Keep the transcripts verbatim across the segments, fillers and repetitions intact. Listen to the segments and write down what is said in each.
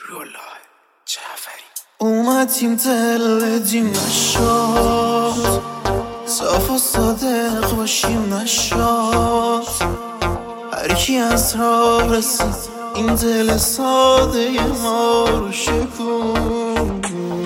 رولای جعفری اومدیم دل دیم نشاد، صاف و صادق باشیم نشاد. هرکی از راه رسید این دل ساده ما رو شکون.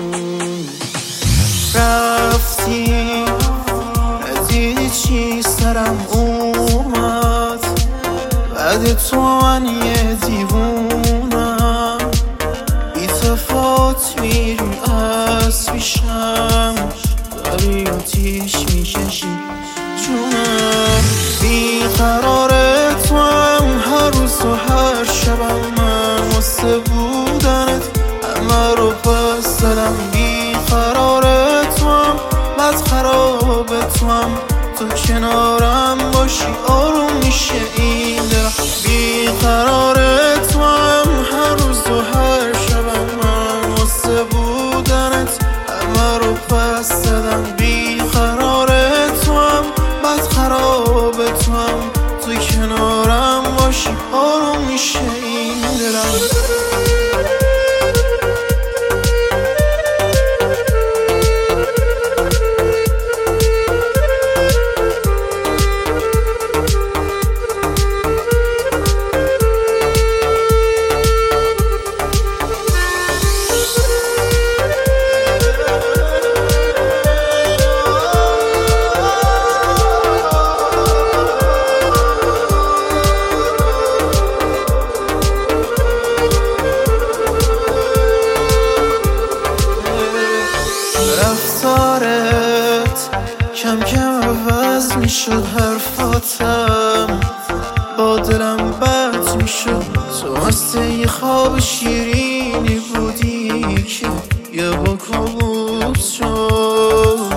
رفتی ندیدی چی سرم اومد، بعد تو من یه دیوونم. بی تفاوت میری از پیشم، داری آتیش میکشی جونم. بیقرار تو هم هر روز و هر شبم، من واسه بودنت همه رو پس دادم. بیقرار تو هم بد خراب تو هم، تو کنارم باشی آروم میشه این دلم. بیقرار تو هم هر روز و هر شبم، من واسه بودنت همه رو پس دادم. بیقرار تو هم بد خراب تو هم، تو کنارم باشی آروم میشه این دلم. رفتارت کم کم عوض میشد، حرفاتم با دلم بد میشد. تو مثل یه خواب شیرینی بودی که یه با کابوس شد.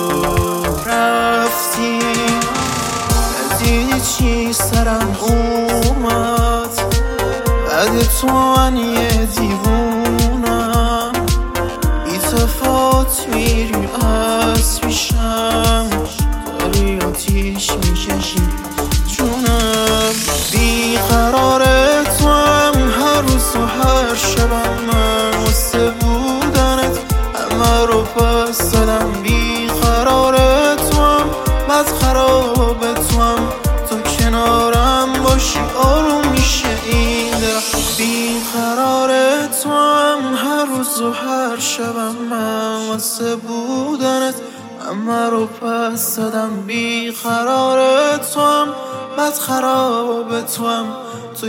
رفتی ندیدی چی سرم اومد، بعد تو من یه دیوونم. بی تفاوت میری از پیشم، داری آتیش میکشی جونم. بیقرار تو هم هر روز و هر شبم، من واسه بودنت همه رو پس دادم. بیقرار تو هم بد خراب تو هم، تو کنارم باشی آروم میشه این دلم. بیقرار تو هم هر روز و هر شبم، من واسه بودنت همه رو پس دادم. بیقرار تو هم بد خراب تو هم، تو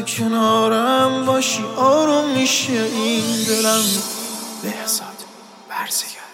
کنارم باشی آروم میشه این دلم. بهزاد برزگر